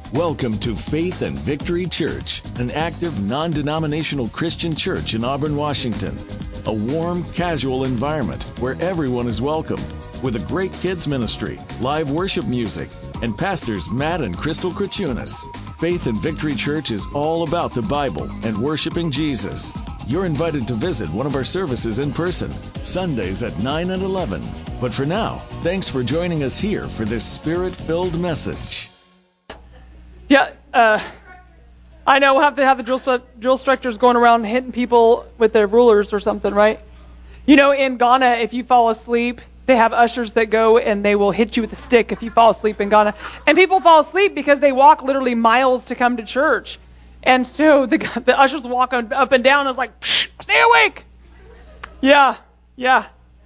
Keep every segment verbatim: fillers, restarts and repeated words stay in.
Welcome to Faith and Victory Church, an active, non-denominational Christian church in Auburn, Washington. A warm, casual environment where everyone is welcome, with a great kids ministry, live worship music, and pastors Matt and Crystal Krachunas. Faith and Victory Church is all about the Bible and worshiping Jesus. You're invited to visit one of our services in person, Sundays at nine and eleven. But for now, thanks for joining us here for this Spirit-filled message. Yeah, uh, I know we'll have to have the drill, drill instructors going around hitting people with their rulers or something, right? You know, in Ghana, if you fall asleep, they have ushers that go and they will hit you with a stick if you fall asleep in Ghana. And people fall asleep because they walk literally miles to come to church. And so the, the ushers walk up and down and it's like, psh, stay awake. Yeah, yeah.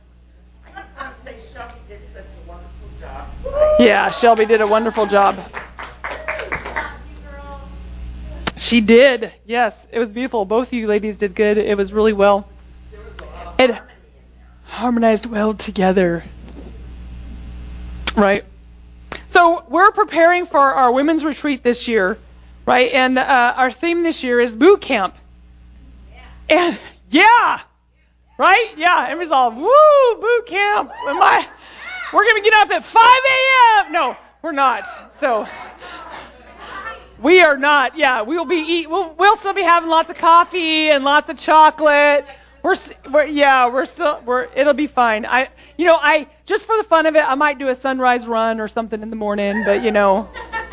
Yeah, Shelby did a wonderful job. She did. Yes, it was beautiful. Both of you ladies did good. It was really well. It harmonized well together. Right. So we're preparing for our women's retreat this year, right? And uh, our theme this year is boot camp. Yeah. And yeah, right? Yeah. Everybody's all, woo, boot camp. Am I? We're going to get up at five a.m. No, we're not. So we are not. Yeah, we'll be eat. We'll we'll still be having lots of coffee and lots of chocolate. We're, we're yeah, we're still we're. It'll be fine. I, you know, I just for the fun of it, I might do a sunrise run or something in the morning. But you know,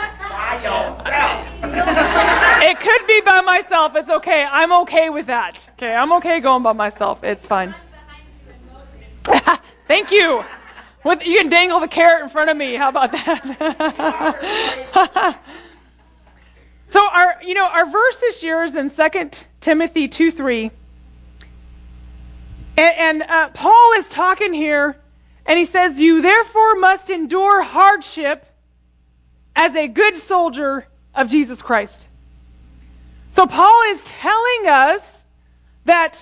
it could be by myself. It's okay. I'm okay with that. Okay, I'm okay going by myself. It's fine. Thank you. With, you can dangle the carrot in front of me. How about that? So our, you know, our verse this year is in Second Timothy two three. And, and uh, Paul is talking here, and he says, "You therefore must endure hardship as a good soldier of Jesus Christ." So Paul is telling us that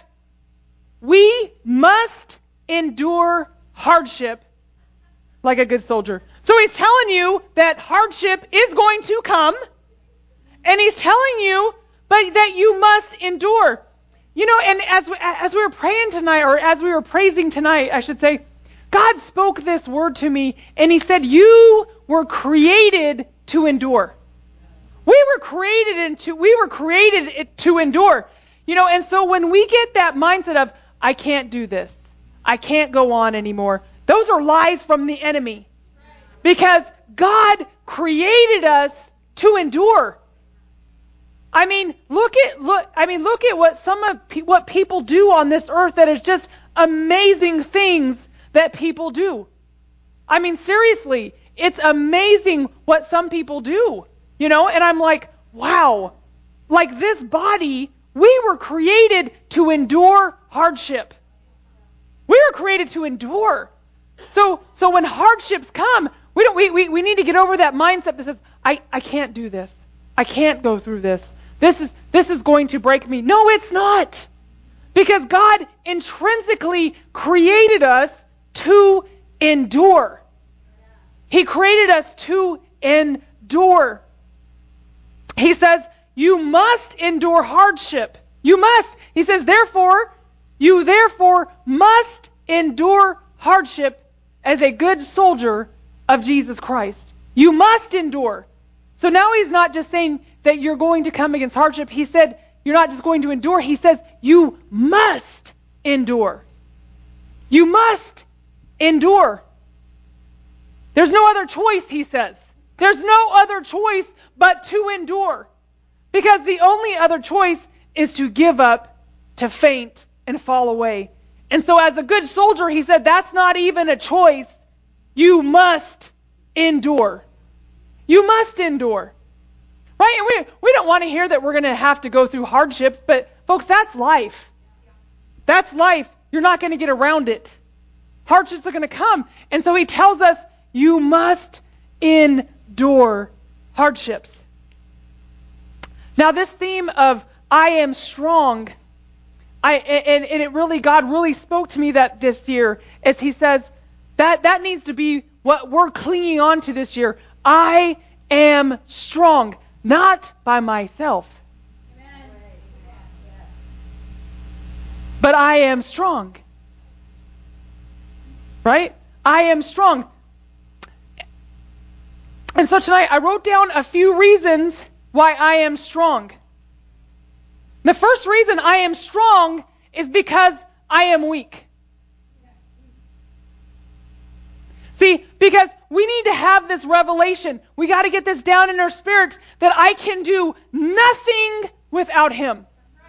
we must endure hardship like a good soldier. So he's telling you that hardship is going to come. And he's telling you, but that you must endure. You know, and as we, as we were praying tonight, or as we were praising tonight, I should say, God spoke this word to me, and he said, you were created to endure. We were created into, we were created to endure. You know, and so when we get that mindset of, I can't do this, I can't go on anymore, those are lies from the enemy. Because God created us to endure. I mean, look at look. I mean, look at what some of pe- what people do on this earth. That is just amazing things that people do. I mean, seriously, it's amazing what some people do. You know, and I'm like, wow, like this body, we were created to endure hardship. We were created to endure. So, so when hardships come, we don't. We we, we need to get over that mindset that says, I I can't do this. I can't go through this. This is this is going to break me. No, it's not. Because God intrinsically created us to endure. He created us to endure. He says, you must endure hardship. You must. He says, therefore, you therefore must endure hardship as a good soldier of Jesus Christ. You must endure. So now he's not just saying that you're going to come against hardship. He said you're not just going to endure. He says you must endure. You must endure. There's no other choice, he says. There's no other choice but to endure. Because the only other choice is to give up, to faint, and fall away. And so as a good soldier, he said that's not even a choice. You must endure. You must endure. Right? And we, we don't want to hear that we're going to have to go through hardships, but folks, that's life. That's life. You're not going to get around it. Hardships are going to come. And so he tells us, you must endure hardships. Now this theme of I am strong, I and, and it really, God really spoke to me that this year as he says, that, that needs to be what we're clinging on to this year. I am strong, not by myself, but I am strong. Right? I am strong. And so tonight I wrote down a few reasons why I am strong. The first reason I am strong is because I am weak. See, because we need to have this revelation. We got to get this down in our spirit that I can do nothing without Him.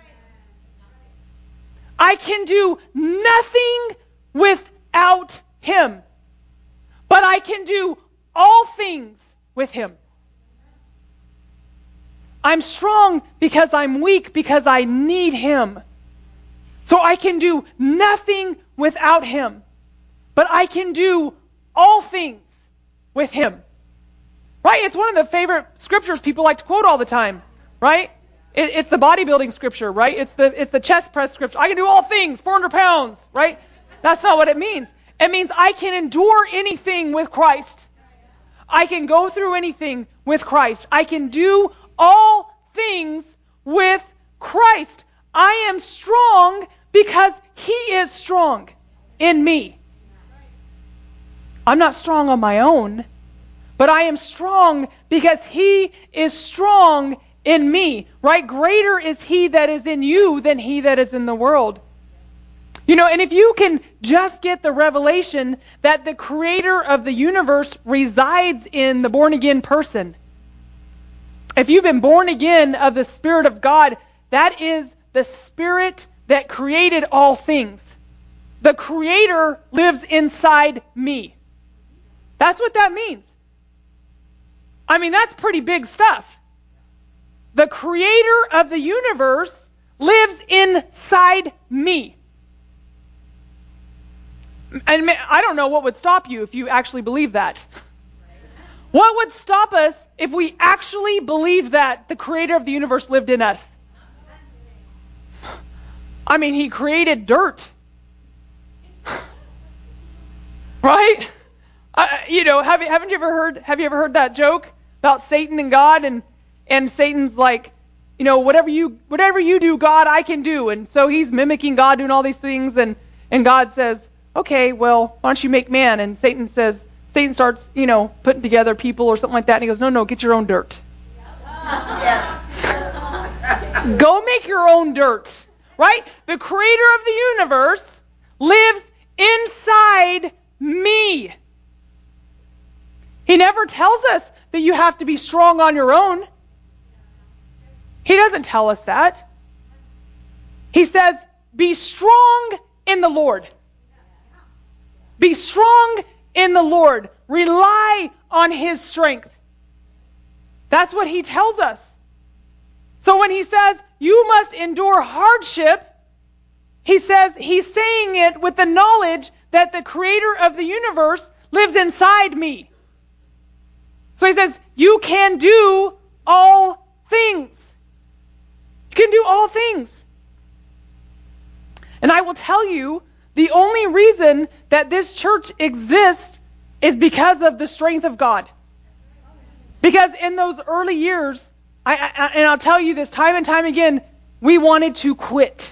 I can do nothing without Him. But I can do all things with Him. I'm strong because I'm weak, because I need Him. So I can do nothing without Him. But I can do all things with Him. Right? It's one of the favorite scriptures people like to quote all the time. Right? It, it's the bodybuilding scripture, right? It's the it's the chest press scripture. I can do all things, four hundred pounds, right? That's not what it means. It means I can endure anything with Christ. I can go through anything with Christ. I can do all things with Christ. I am strong because He is strong in me. I'm not strong on my own, but I am strong because He is strong in me, right? Greater is He that is in you than he that is in the world. You know, and if you can just get the revelation that the creator of the universe resides in the born-again person. If you've been born again of the Spirit of God, that is the Spirit that created all things. The Creator lives inside me. That's what that means. I mean, that's pretty big stuff. The Creator of the universe lives inside me. And I don't know what would stop you if you actually believe that. What would stop us if we actually believed that the Creator of the universe lived in us? I mean, He created dirt. Right? Uh, you know, have, haven't you ever heard, have you ever heard that joke about Satan and God? And, and Satan's like, you know, whatever you, whatever you do, God, I can do. And so he's mimicking God doing all these things. And, and God says, okay, well, why don't you make man? And Satan says, Satan starts, you know, putting together people or something like that. And he goes, no, no, get your own dirt. Yes. Go make your own dirt. Right? The Creator of the universe lives inside me. He never tells us that you have to be strong on your own. He doesn't tell us that. He says, be strong in the Lord. Be strong in the Lord. Rely on His strength. That's what He tells us. So when He says, you must endure hardship, He says, He's saying it with the knowledge that the Creator of the universe lives inside me. So He says, you can do all things. You can do all things. And I will tell you, the only reason that this church exists is because of the strength of God. Because in those early years, I, I, and I'll tell you this time and time again, we wanted to quit.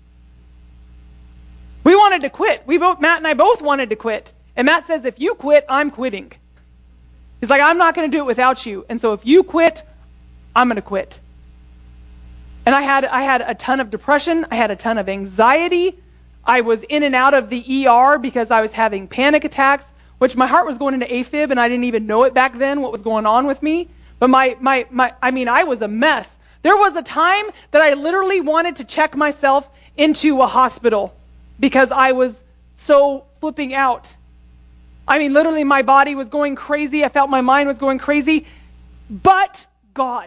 We wanted to quit. We both, Matt and I both wanted to quit. And Matt says, if you quit, I'm quitting. He's like, I'm not going to do it without you. And so if you quit, I'm going to quit. And I had I had a ton of depression. I had a ton of anxiety. I was in and out of the E R because I was having panic attacks, which my heart was going into AFib, and I didn't even know it back then, what was going on with me. But my, my, my, I mean, I was a mess. There was a time that I literally wanted to check myself into a hospital because I was so flipping out. I mean, literally my body was going crazy. I felt my mind was going crazy. But God.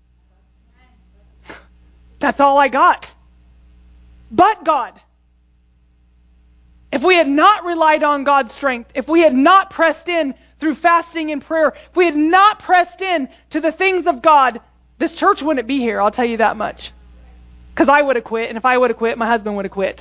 That's all I got. But God. If we had not relied on God's strength, if we had not pressed in through fasting and prayer, if we had not pressed in to the things of God, this church wouldn't be here, I'll tell you that much. Because I would have quit, and if I would have quit, my husband would have quit.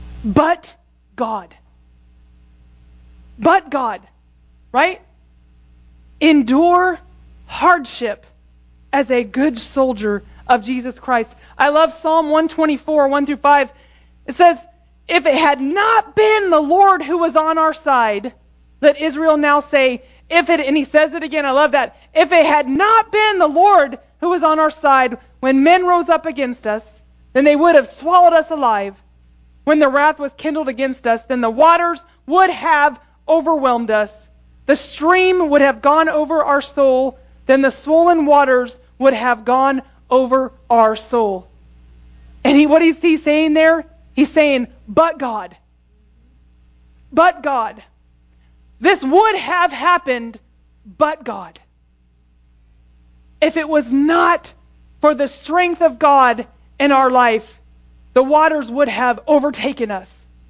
But God. But God. Right? endure hardship as a good soldier of Jesus Christ. I love Psalm one twenty-four, one through five. It says, if it had not been the Lord who was on our side, let Israel now say, if it, and he says it again, I love that. If it had not been the Lord who was on our side when men rose up against us, then they would have swallowed us alive. When the wrath was kindled against us, then the waters would have overwhelmed us. The stream would have gone over our soul, then the swollen waters would have gone over our soul. And he, what is he saying there? He's saying, but God. But God. This would have happened, but God. If it was not for the strength of God in our life, the waters would have overtaken us.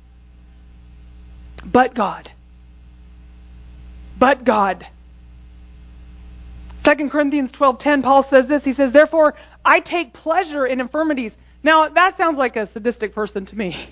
But God. But God. Second Corinthians twelve ten, Paul says this. He says, therefore, I take pleasure in infirmities. Now, that sounds like a sadistic person to me.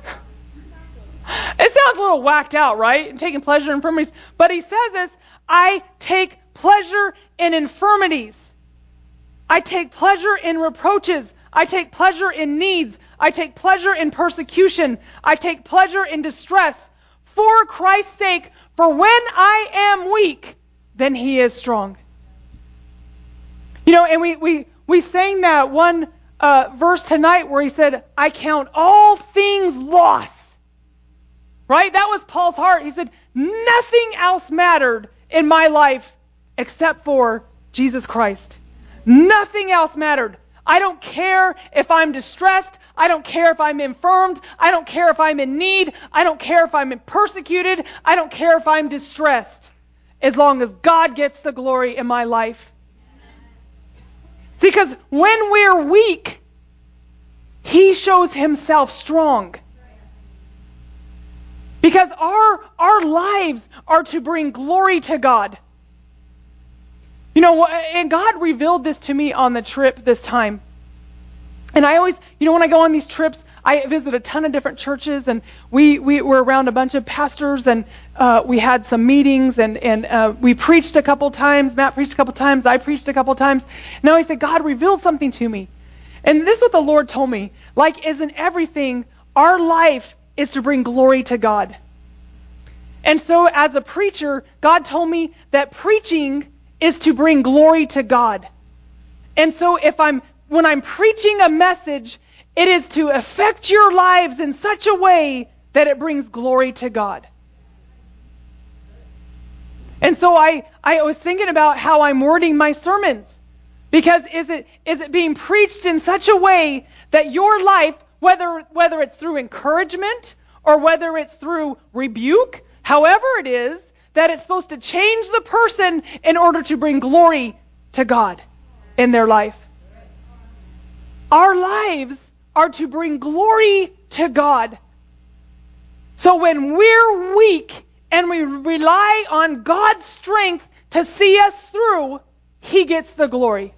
It sounds a little whacked out, right? Taking pleasure in infirmities. But he says this, I take pleasure in infirmities. I take pleasure in reproaches. I take pleasure in needs. I take pleasure in persecution. I take pleasure in distress. For Christ's sake, for when I am weak, then he is strong. You know, and we, we, we sang that one uh, verse tonight where he said, I count all things lost. Right? That was Paul's heart. He said, nothing else mattered in my life except for Jesus Christ. Nothing else mattered. I don't care if I'm distressed. I don't care if I'm infirmed. I don't care if I'm in need. I don't care if I'm persecuted. I don't care if I'm distressed. As long as God gets the glory in my life. See, because when we're weak, he shows himself strong. Because our, our lives are to bring glory to God. You know, and God revealed this to me on the trip this time. And I always, you know, when I go on these trips, I visit a ton of different churches, and we, we were around a bunch of pastors, and uh, we had some meetings, and, and uh, we preached a couple times. Matt preached a couple times. I preached a couple times. Now I said, God revealed something to me. And this is what the Lord told me. Like, as in everything, our life is to bring glory to God. And so as a preacher, God told me that preaching is to bring glory to God. And so if I'm, when I'm preaching a message, it is to affect your lives in such a way that it brings glory to God. And so I, I was thinking about how I'm wording my sermons. Because is it, is it being preached in such a way that your life, whether, whether it's through encouragement or whether it's through rebuke, however it is, that it's supposed to change the person in order to bring glory to God in their life. Our lives are to bring glory to God. So when we're weak and we rely on God's strength to see us through, he gets the glory.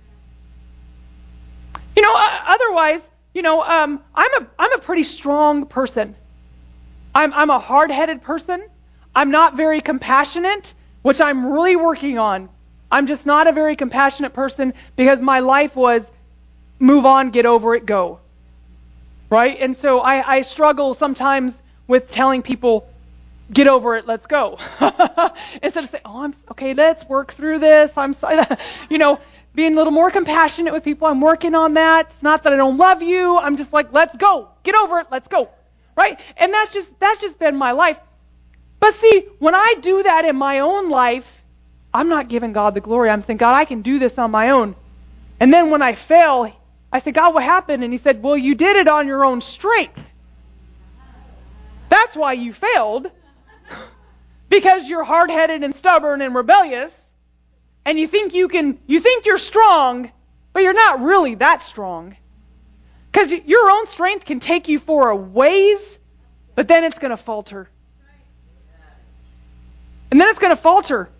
You know, uh, otherwise, you know, um, I'm a I'm a pretty strong person. I'm I'm a hard-headed person. I'm not very compassionate, which I'm really working on. I'm just not a very compassionate person because my life was move on, get over it, go. Right? And so I, I struggle sometimes with telling people, get over it, let's go. Instead of saying, oh, I'm okay, let's work through this. I'm sorry. You know, being a little more compassionate with people. I'm working on that. It's not that I don't love you. I'm just like, let's go. Get over it, let's go. Right? And that's just that's just been my life. But see, when I do that in my own life, I'm not giving God the glory. I'm saying, God, I can do this on my own. And then when I fail, I say, God, what happened? And he said, well, you did it on your own strength. That's why you failed. Because you're hard-headed and stubborn and rebellious. And you think you can, you think you're strong, but you're not really that strong. Because your own strength can take you for a ways, but then it's going to falter. And then it's going to falter.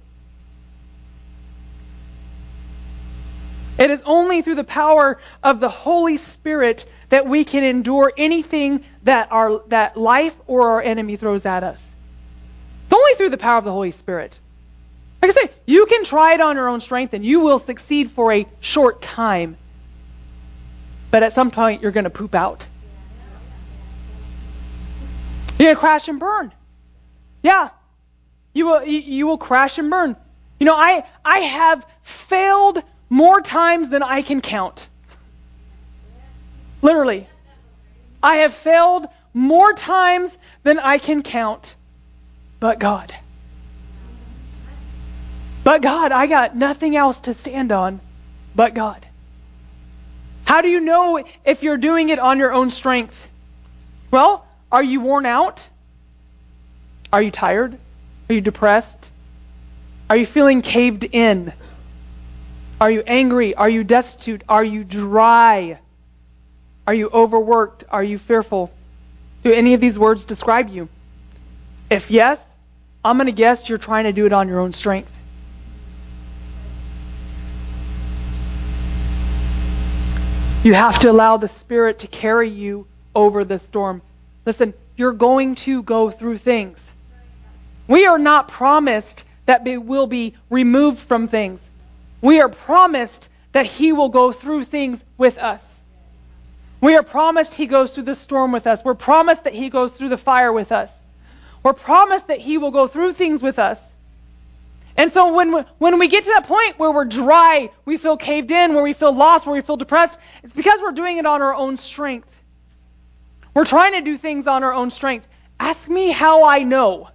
It is only through the power of the Holy Spirit that we can endure anything that our that life or our enemy throws at us. It's only through the power of the Holy Spirit. Like I say, You can try it on your own strength and you will succeed for a short time. But at some point, you're going to poop out. You're going to crash and burn. Yeah. You will, you, you will crash and burn. You know, I, I have failed more times than I can count. Literally. I have failed more times than I can count. But God. But God, I got nothing else to stand on but God. How do you know if you're doing it on your own strength? Well, are you worn out? Are you tired? Are you depressed? Are you feeling caved in? Are you angry? Are you destitute? Are you dry? Are you overworked? Are you fearful? Do any of these words describe you? If yes, I'm going to guess you're trying to do it on your own strength. You have to allow the Spirit to carry you over the storm. Listen, you're going to go through things. We are not promised that we will be removed from things. We are promised that He will go through things with us. We are promised He goes through the storm with us. We're promised that He goes through the fire with us. We're promised that He will go through things with us. And so when we, when we get to that point where we're dry, we feel caved in, where we feel lost, where we feel depressed, it's because we're doing it on our own strength. We're trying to do things on our own strength. Ask me how I know.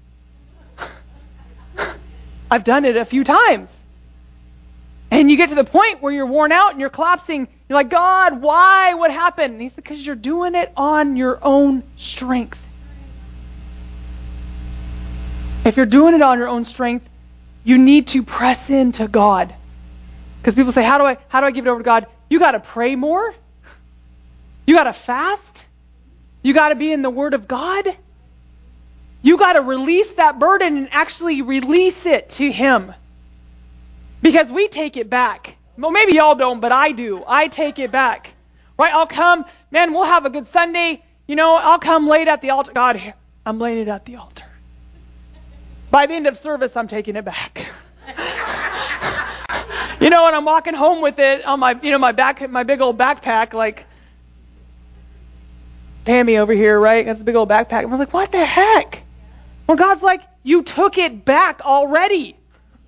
I've done it a few times. And you get to the point where you're worn out and you're collapsing. You're like, God, why? What happened? And He said, because you're doing it on your own strength. If you're doing it on your own strength, you need to press into God. Because people say, how do I how do I give it over to God? You got to pray more. You got to fast. You got to be in the Word of God. You got to release that burden and actually release it to Him. Because we take it back. Well, maybe y'all don't, but I do. I take it back. Right? I'll come, man, we'll have a good Sunday. You know, I'll come late at the altar. God, I'm laying it at the altar. By the end of service, I'm taking it back. You know, and I'm walking home with it on my, you know, my back, my big old backpack, like Pammy over here, right? That's a big old backpack. And I was like, what the heck? Well, God's like, you took it back already.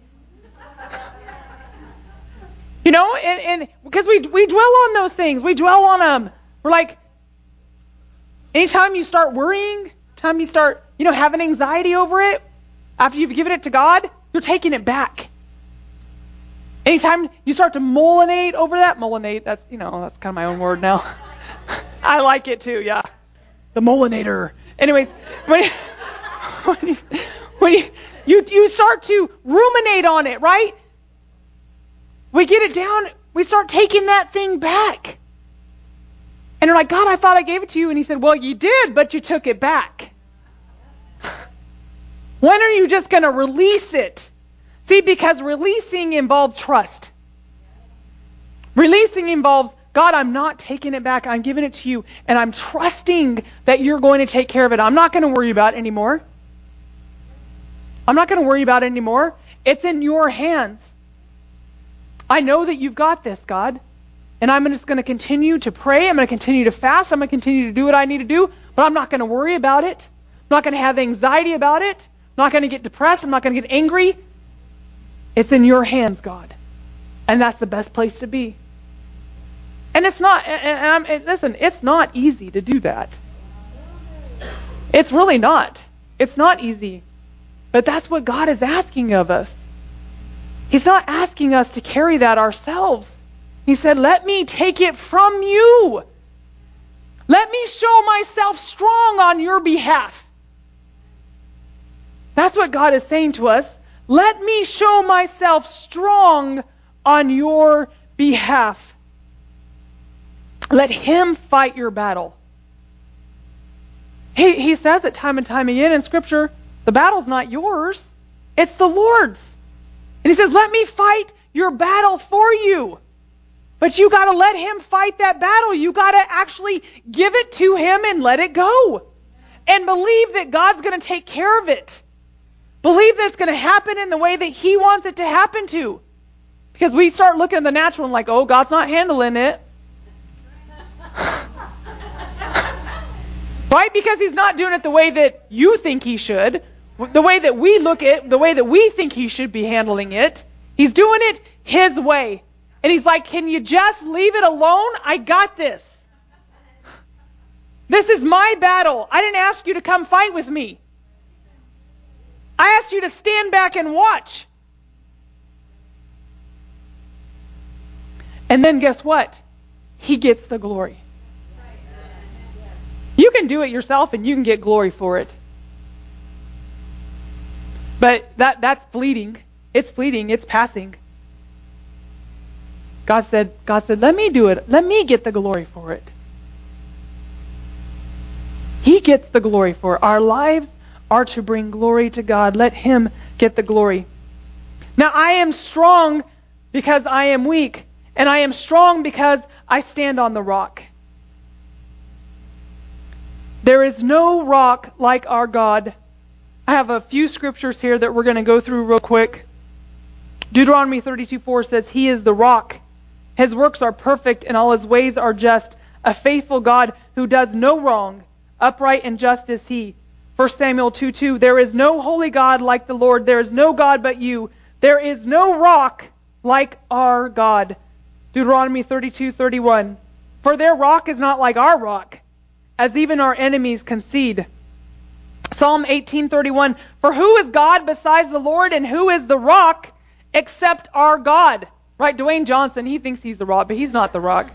You know, and, and because we we dwell on those things, we dwell on them. We're like, anytime you start worrying, time you start, you know, having anxiety over it, after you've given it to God, you're taking it back. Anytime you start to molinate over that, molinate, that's, you know, that's kind of my own word now. I like it too, yeah. The molinator. Anyways, when you, when you, when you, you, you start to ruminate on it, right? We get it down, we start taking that thing back. And you're like, God, I thought I gave it to you. And He said, well, you did, but you took it back. When are you just going to release it? See, because releasing involves trust. Releasing involves, God, I'm not taking it back. I'm giving it to you. And I'm trusting that you're going to take care of it. I'm not going to worry about it anymore. I'm not going to worry about it anymore. It's in your hands. I know that you've got this, God. And I'm just going to continue to pray. I'm going to continue to fast. I'm going to continue to do what I need to do. But I'm not going to worry about it. I'm not going to have anxiety about it. I'm not going to get depressed. I'm not going to get angry. It's in your hands, God. And that's the best place to be. And it's not, and I'm, and listen, it's not easy to do that. It's really not. It's not easy. But that's what God is asking of us. He's not asking us to carry that ourselves. He said, let me take it from you. Let me show myself strong on your behalf. That's what God is saying to us. Let me show myself strong on your behalf. Let Him fight your battle. He, he says it time and time again in Scripture, the battle's not yours, it's the Lord's. And He says, let me fight your battle for you. But you got to let Him fight that battle. You got to actually give it to Him and let it go. And believe that God's going to take care of it. Believe that it's going to happen in the way that he wants it to happen to. Because we start looking at the natural and like, oh, God's not handling it. Right? Because he's not doing it the way that you think he should. The way that we look at, the way that we think he should be handling it. He's doing it his way. And he's like, can you just leave it alone? I got this. This is my battle. I didn't ask you to come fight with me. I asked you to stand back and watch. And then guess what? He gets the glory. You can do it yourself and you can get glory for it. But that that's fleeting. It's fleeting. It's passing. God said, God said, let me do it. Let me get the glory for it. He gets the glory for it. Our lives are to bring glory to God. Let him get the glory. Now I am strong because I am weak. And I am strong because I stand on the rock. There is no rock like our God. I have a few scriptures here that we're going to go through real quick. Deuteronomy thirty-two four says, he is the rock. His works are perfect and all his ways are just. A faithful God who does no wrong. Upright and just is he. First Samuel two two, there is no holy God like the Lord. There is no God but you. There is no rock like our God. Deuteronomy thirty-two thirty-one, for their rock is not like our rock, as even our enemies concede. Psalm eighteen thirty-one, for who is God besides the Lord, and who is the rock except our God? Right, Dwayne Johnson, he thinks he's the rock, but he's not the rock.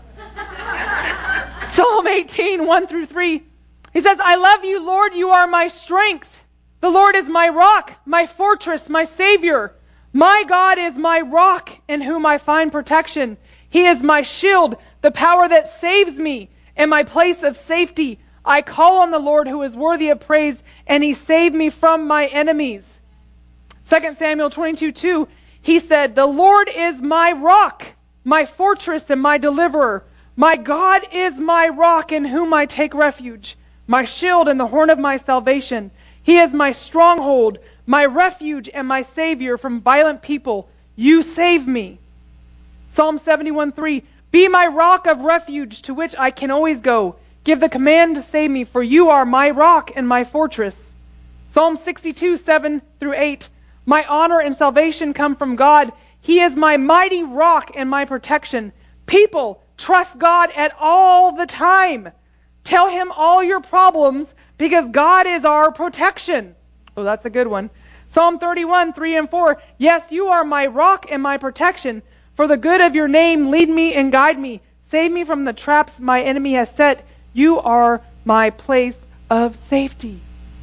Psalm eighteen one through three, he says, I love you, Lord, you are my strength. The Lord is my rock, my fortress, my Savior. My God is my rock in whom I find protection. He is my shield, the power that saves me, and my place of safety. I call on the Lord who is worthy of praise, and he saved me from my enemies. Second Samuel twenty-two two, he said, the Lord is my rock, my fortress, and my deliverer. My God is my rock in whom I take refuge, my shield and the horn of my salvation. He is my stronghold, my refuge and my Savior from violent people. You save me. Psalm seventy-one three, be my rock of refuge to which I can always go. Give the command to save me, for you are my rock and my fortress. Psalm sixty-two seven through eight, my honor and salvation come from God. He is my mighty rock and my protection. People, trust God at all the time. Tell him all your problems because God is our protection. Oh, that's a good one. Psalm thirty-one three and four, yes, you are my rock and my protection. For the good of your name, lead me and guide me. Save me from the traps my enemy has set. You are my place of safety.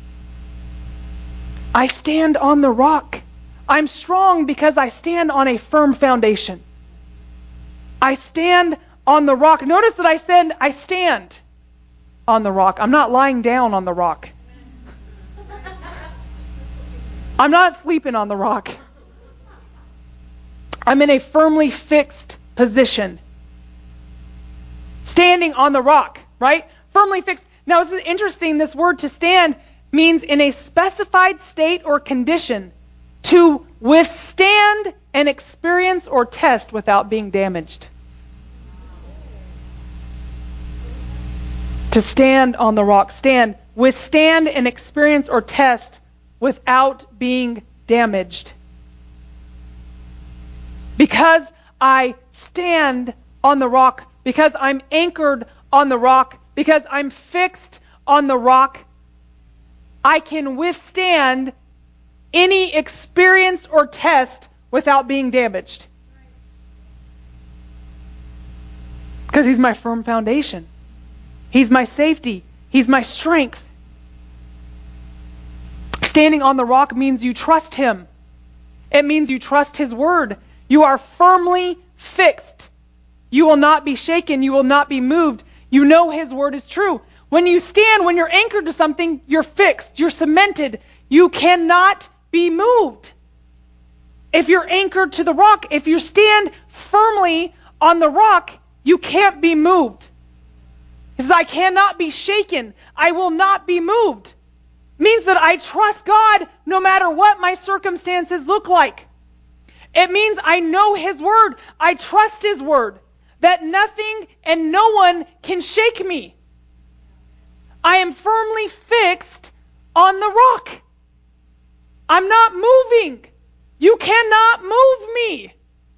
I stand on the rock. I'm strong because I stand on a firm foundation. I stand on the rock. Notice that I said I stand on the rock. I'm not lying down on the rock. I'm not sleeping on the rock. I'm in a firmly fixed position. Standing on the rock, right? Firmly fixed. Now, this is interesting. This word to stand means in a specified state or condition to withstand an experience or test without being damaged. To stand on the rock. Stand. Withstand an experience or test without being damaged. Because I stand on the rock, because I'm anchored on the rock, because I'm fixed on the rock, I can withstand any experience or test without being damaged. Because he's my firm foundation. He's my safety. He's my strength. Standing on the rock means you trust him. It means you trust his word. You are firmly fixed. You will not be shaken. You will not be moved. You know his word is true. When you stand, when you're anchored to something, you're fixed. You're cemented. You cannot be moved. If you're anchored to the rock, if you stand firmly on the rock, you can't be moved. He says, I cannot be shaken. I will not be moved. means that I trust God no matter what my circumstances look like. It means I know His Word. I trust His Word. That nothing and no one can shake me. I am firmly fixed on the rock. I'm not moving. You cannot move me.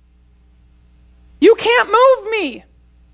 You can't move me.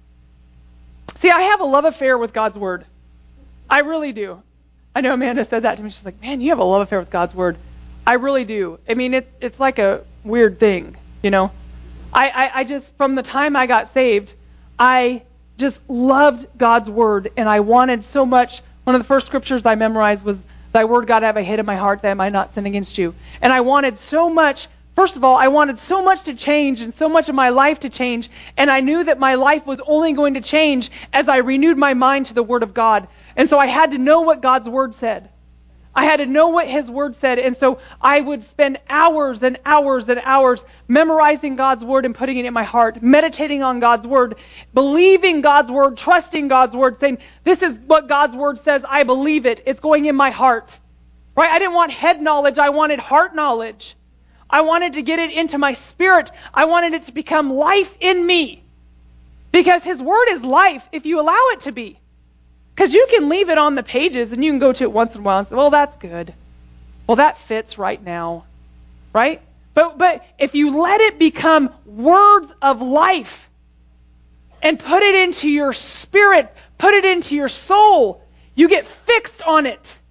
See, I have a love affair with God's Word. I really do. I know Amanda said that to me. She's like, man, you have a love affair with God's Word. I really do. I mean, it's it's like a weird thing, you know. I, I, I just, from the time I got saved, I just loved God's Word, and I wanted so much. One of the first scriptures I memorized was, thy word, God, have I hid in my heart that I might not sin against you. And I wanted so much, first of all, I wanted so much to change and so much of my life to change. And I knew that my life was only going to change as I renewed my mind to the Word of God. And so I had to know what God's Word said. I had to know what His Word said. And so I would spend hours and hours and hours memorizing God's Word and putting it in my heart, meditating on God's Word, believing God's Word, trusting God's Word, saying, this is what God's Word says. I believe it. It's going in my heart. Right? I didn't want head knowledge. I wanted heart knowledge. I wanted to get it into my spirit. I wanted it to become life in me. Because His Word is life if you allow it to be. Because you can leave it on the pages and you can go to it once in a while and say, well, that's good. Well, that fits right now. Right? But but if you let it become words of life and put it into your spirit, put it into your soul, you get fixed on it.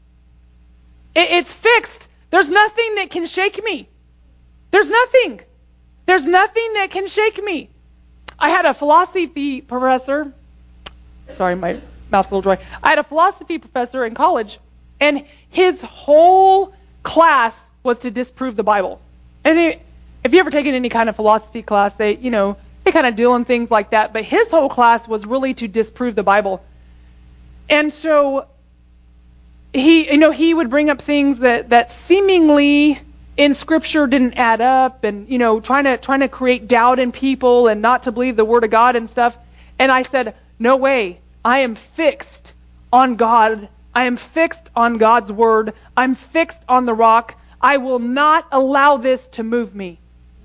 it it's fixed. There's nothing that can shake me. There's nothing. There's nothing that can shake me. I had a philosophy professor. Sorry, my mouth's a little dry. I had a philosophy professor in college, and his whole class was to disprove the Bible. And it, if you ever taken any kind of philosophy class, they, you know, they kind of deal in things like that. But his whole class was really to disprove the Bible. And so he, you know, he would bring up things that, that seemingly in Scripture didn't add up, and, you know, trying to trying to create doubt in people and not to believe the Word of God and stuff. And I said, no way. I am fixed on God. I am fixed on God's Word. I'm fixed on the rock. I will not allow this to move me.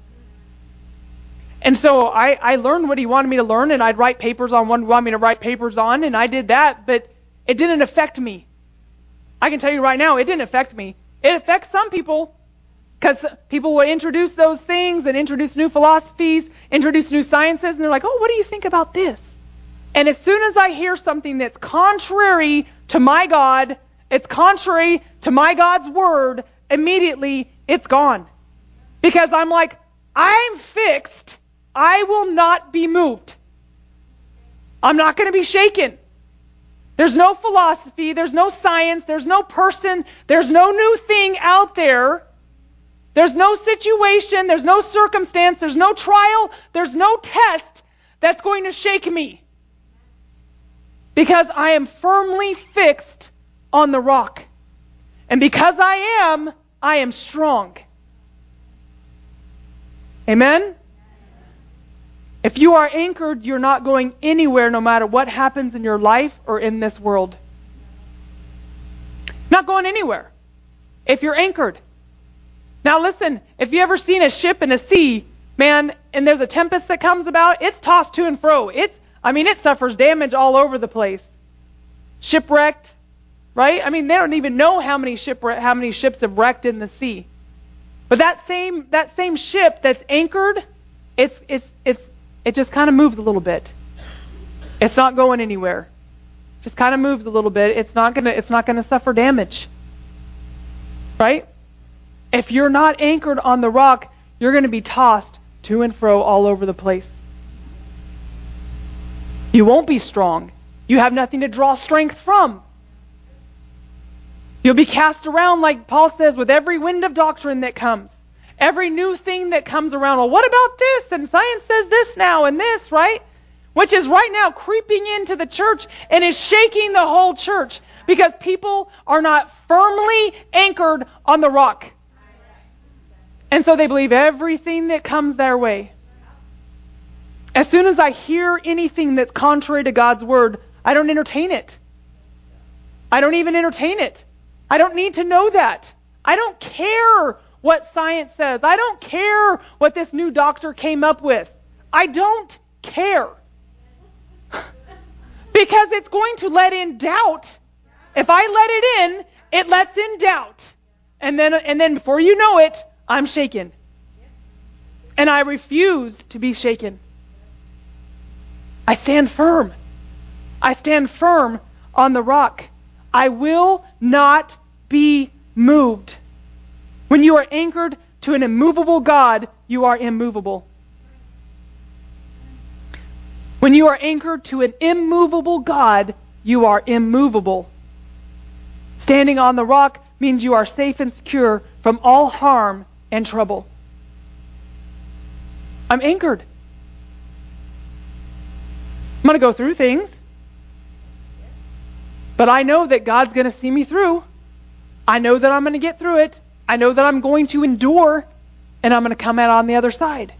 And so I, I learned what he wanted me to learn, and I'd write papers on what he wanted me to write papers on, and I did that, but it didn't affect me. I can tell you right now, it didn't affect me. It affects some people, because people will introduce those things and introduce new philosophies, introduce new sciences, and they're like, oh, what do you think about this? And as soon as I hear something that's contrary to my God, it's contrary to my God's Word, immediately it's gone. Because I'm like, I'm fixed. I will not be moved. I'm not going to be shaken. There's no philosophy, there's no science, there's no person, there's no new thing out there. There's no situation, there's no circumstance, there's no trial, there's no test that's going to shake me. Because I am firmly fixed on the rock. And because I am, I am strong. Amen? If you are anchored, you're not going anywhere no matter what happens in your life or in this world. Not going anywhere. If you're anchored. Now listen, if you ever seen a ship in a sea, man, and there's a tempest that comes about, it's tossed to and fro. It's I mean, it suffers damage all over the place. Shipwrecked, right? I mean, they don't even know how many shipwreck, how many ships have wrecked in the sea. But that same that same ship that's anchored, it's it's it's it just kind of moves a little bit. It's not going anywhere. Just kind of moves a little bit. It's not gonna it's not gonna suffer damage. Right? If you're not anchored on the rock, you're going to be tossed to and fro all over the place. You won't be strong. You have nothing to draw strength from. You'll be cast around, like Paul says, with every wind of doctrine that comes. Every new thing that comes around. Well, what about this? And science says this now and this, right? Which is right now creeping into the church and is shaking the whole church because people are not firmly anchored on the rock. And so they believe everything that comes their way. As soon as I hear anything that's contrary to God's Word, I don't entertain it. I don't even entertain it. I don't need to know that. I don't care what science says. I don't care what this new doctor came up with. I don't care. Because it's going to let in doubt. If I let it in, it lets in doubt. And then, and then before you know it, I'm shaken. And I refuse to be shaken. I stand firm. I stand firm on the rock. I will not be moved. When you are anchored to an immovable God, you are immovable. When you are anchored to an immovable God, you are immovable. Standing on the rock means you are safe and secure from all harm and trouble. I'm anchored. I'm going to go through things. But I know that God's going to see me through. I know that I'm going to get through it. I know that I'm going to endure, and I'm going to come out on the other side.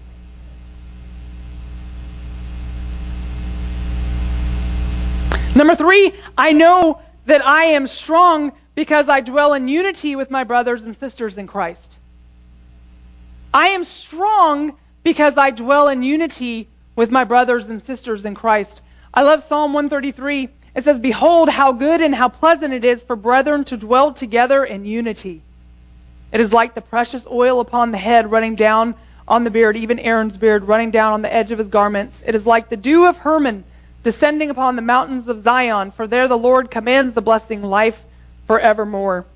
Number three, I know that I am strong because I dwell in unity with my brothers and sisters in Christ. I am strong because I dwell in unity with my brothers and sisters in Christ. I love Psalm one thirty-three. It says, "Behold, how good and how pleasant it is for brethren to dwell together in unity. It is like the precious oil upon the head running down on the beard, even Aaron's beard running down on the edge of his garments. It is like the dew of Hermon descending upon the mountains of Zion, for there the Lord commands the blessing, life forevermore."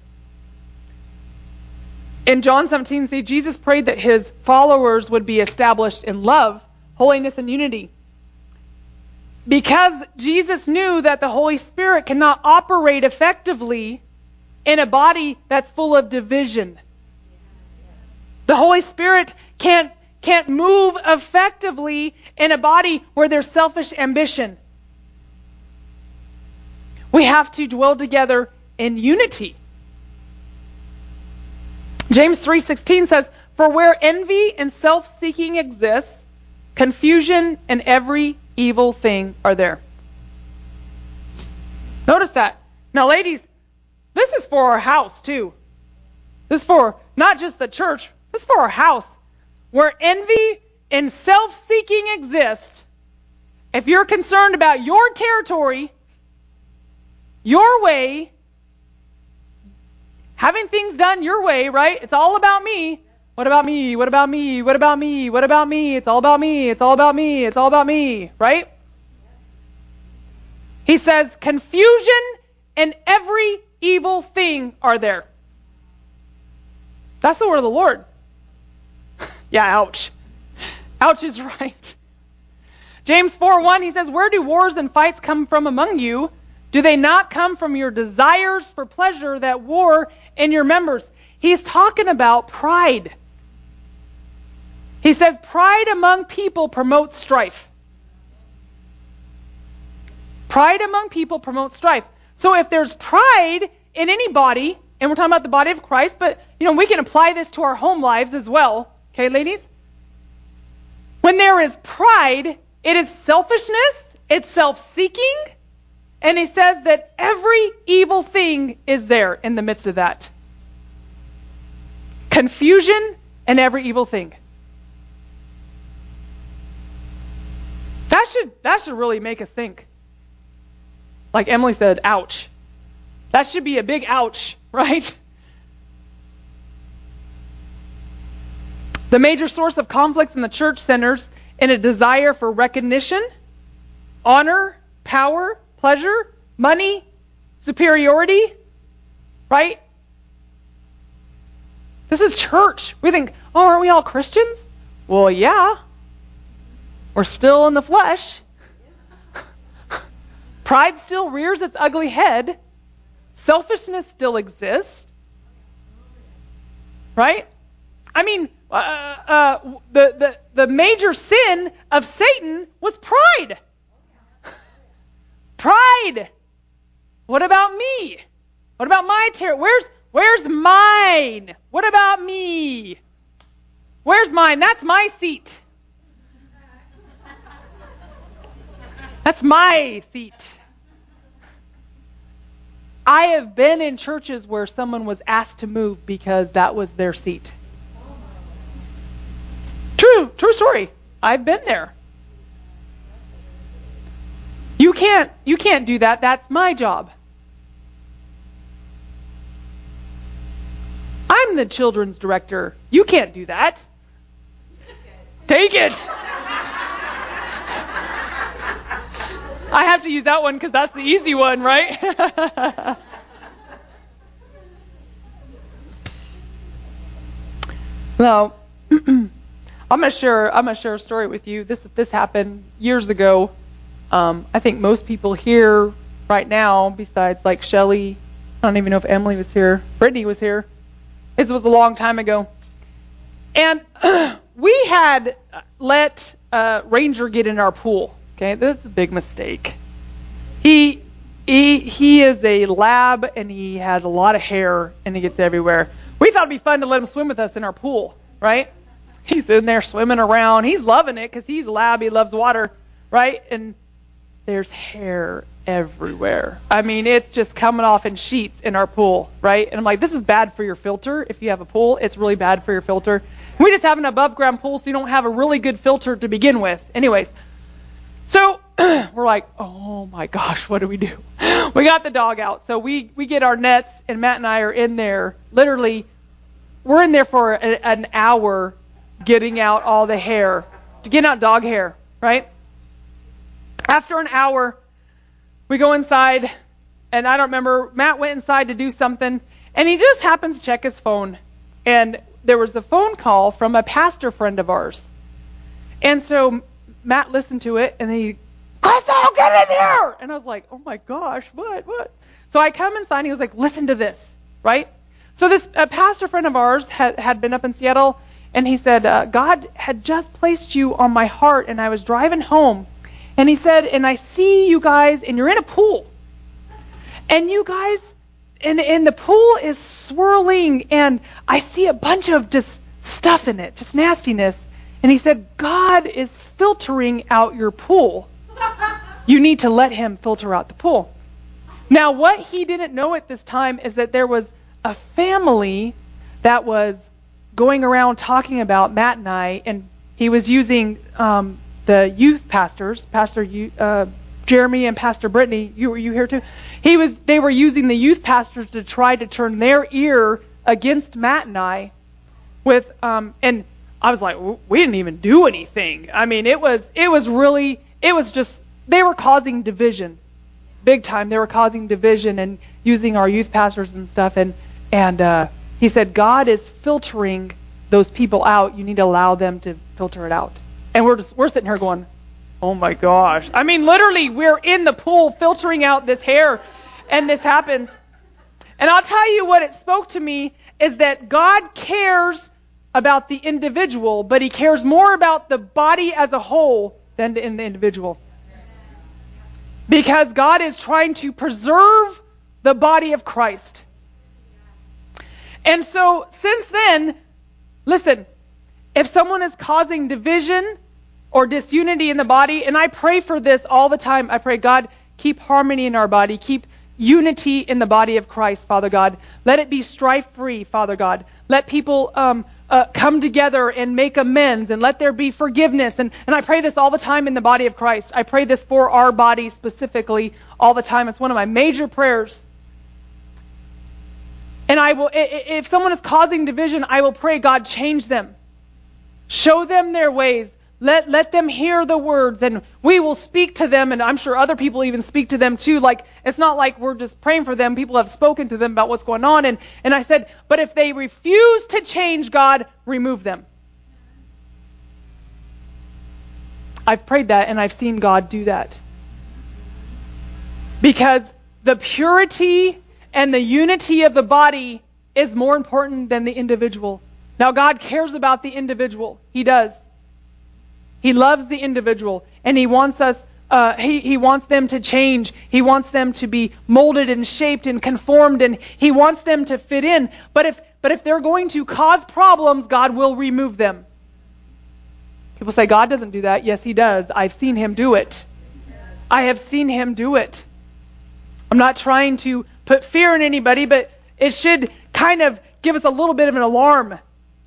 In John seventeen, see, Jesus prayed that his followers would be established in love, holiness, and unity. Because Jesus knew that the Holy Spirit cannot operate effectively in a body that's full of division. The Holy Spirit can't, can't move effectively in a body where there's selfish ambition. We have to dwell together in unity. James three sixteen says, "For where envy and self-seeking exists, confusion and every evil thing are there." Notice that. Now, ladies, this is for our house too. This is for not just the church, this is for our house. Where envy and self-seeking exist, if you're concerned about your territory, your way, having things done your way, right? It's all about me. What about me? What about me? What about me? What about me? It's all about me. It's all about me. It's all about me, right? He says, confusion and every evil thing are there. That's the word of the Lord. Yeah, ouch. Ouch is right. James four one, he says, "Where do wars and fights come from among you? Do they not come from your desires for pleasure that war in your members?" He's talking about pride. He says, pride among people promotes strife. Pride among people promotes strife. So if there's pride in any body, and we're talking about the body of Christ, but you know, we can apply this to our home lives as well. Okay, ladies? When there is pride, it is selfishness, it's self-seeking, and he says that every evil thing is there in the midst of that. Confusion and every evil thing. That should, that should really make us think. Like Emily said, ouch. That should be a big ouch, right? The major source of conflicts in the church centers in a desire for recognition, honor, power, pleasure, money, superiority, right? This is church. We think, oh, aren't we all Christians? Well, yeah. We're still in the flesh. Pride still rears its ugly head. Selfishness still exists. Right? I mean, uh, uh, the, the, the major sin of Satan was pride. Pride. What about me? What about my territory? Where's, where's mine? What about me? Where's mine? That's my seat. That's my seat. I have been in churches where someone was asked to move because that was their seat. True, true story. I've been there. You can't, you can't do that. That's my job. I'm the children's director. You can't do that. Take it. I have to use that one because that's the easy one, right? Now, I'm gonna share. I'm gonna share a story with you. This this happened years ago. Um, I think most people here right now, besides like Shelly, I don't even know if Emily was here. Brittany was here. This was a long time ago, and we had let uh, Ranger get in our pool. Okay, that's a big mistake. He he he is a lab and he has a lot of hair and he gets everywhere. We thought it'd be fun to let him swim with us in our pool, right? He's in there swimming around. He's loving it because he's a lab. He loves water, right? And there's hair everywhere. I mean, it's just coming off in sheets in our pool, right? And I'm like, this is bad for your filter. If you have a pool, it's really bad for your filter. We just have an above ground pool, so you don't have a really good filter to begin with. Anyways, so we're like, oh my gosh, what do we do? We got the dog out. So we, we get our nets, and Matt and I are in there. Literally, we're in there for a, an hour getting out all the hair, to get out dog hair, right? After an hour, we go inside, and I don't remember, Matt went inside to do something, and he just happens to check his phone. And there was a phone call from a pastor friend of ours. And so Matt listened to it, and he, Crystal, get in here! And I was like, oh my gosh, what, what? So I come inside, and he was like, listen to this, right? So this a pastor friend of ours had, had been up in Seattle, and he said, uh, God had just placed you on my heart, and I was driving home. And he said, and I see you guys, and you're in a pool. And you guys, and, and the pool is swirling, and I see a bunch of just stuff in it, just nastiness. And he said, God is filtering out your pool. You need to let him filter out the pool. Now, what he didn't know at this time is that there was a family that was going around talking about Matt and I, and he was using um, the youth pastors, Pastor uh, Jeremy and Pastor Brittany. You were you here too? He was. They were using the youth pastors to try to turn their ear against Matt and I. With um, and I was like, we didn't even do anything. I mean, it was it was really it was just they were causing division, big time. They were causing division and using our youth pastors and stuff. And and uh, he said, God is filtering those people out. You need to allow them to filter it out. And we're just we're sitting here going, oh my gosh. I mean, literally, we're in the pool filtering out this hair, and this happens. And I'll tell you what it spoke to me is that God cares about the individual, but he cares more about the body as a whole than in the individual. Because God is trying to preserve the body of Christ. And so, since then, listen, if someone is causing division or disunity in the body, and I pray for this all the time, I pray, God, keep harmony in our body, keep unity in the body of Christ, Father God. Let it be strife-free, Father God. Let people um, uh, come together and make amends, and let there be forgiveness. And, and I pray this all the time in the body of Christ. I pray this for our body specifically all the time. It's one of my major prayers. And I will, if someone is causing division, I will pray, God, change them. Show them their ways. Let let them hear the words, and we will speak to them, and I'm sure other people even speak to them too. Like, it's not like we're just praying for them. People have spoken to them about what's going on. And, and I said, but if they refuse to change, God, remove them. I've prayed that, and I've seen God do that. Because the purity and the unity of the body is more important than the individual. Now, God cares about the individual. He does. He loves the individual, and he wants us, uh, he, he wants them to change. He wants them to be molded and shaped and conformed, and he wants them to fit in. But if, but if they're going to cause problems, God will remove them. People say, God doesn't do that. Yes, he does. I've seen him do it. I have seen him do it. I'm not trying to put fear in anybody, but it should kind of give us a little bit of an alarm.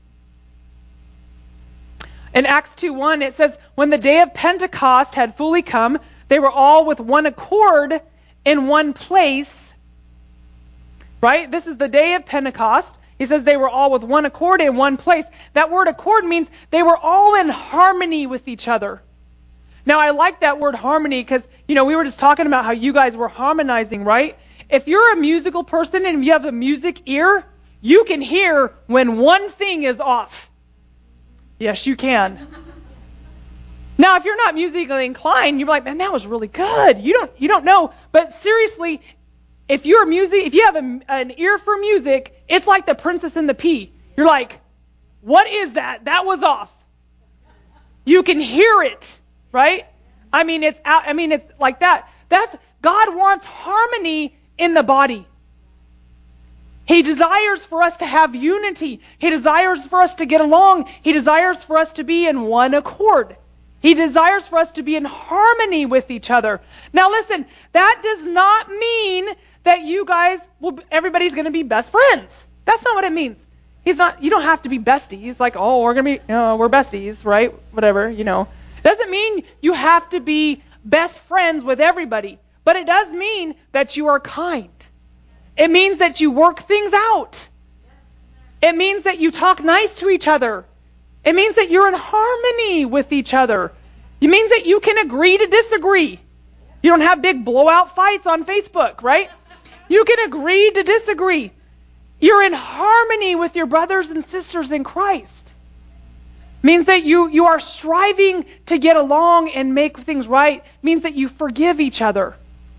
In Acts two one, it says, when the day of Pentecost had fully come, they were all with one accord in one place. Right? This is the day of Pentecost. He says they were all with one accord in one place. That word accord means they were all in harmony with each other. Now, I like that word harmony because, you know, we were just talking about how you guys were harmonizing, right? If you're a musical person and you have a music ear, you can hear when one thing is off. Yes, you can. Now, if you're not musically inclined, you're like, man, that was really good. You don't, you don't know. But seriously, if you're music, if you have a, an ear for music, it's like the Princess and the Pea. You're like, what is that? That was off. You can hear it, right? I mean, it's out. I mean, it's like that. That's God wants harmony in the body. He desires for us to have unity. He desires for us to get along. He desires for us to be in one accord. He desires for us to be in harmony with each other. Now listen, that does not mean that you guys will, everybody's going to be best friends. That's not what it means. He's not, you don't have to be besties. Like, oh, we're going to be, you know, we're besties, right? Whatever, you know. It doesn't mean you have to be best friends with everybody. But it does mean that you are kind. It means that you work things out. It means that you talk nice to each other. It means that you're in harmony with each other. It means that you can agree to disagree. You don't have big blowout fights on Facebook, right? You can agree to disagree. You're in harmony with your brothers and sisters in Christ. It means that you, you are striving to get along and make things right. It means that you forgive each other.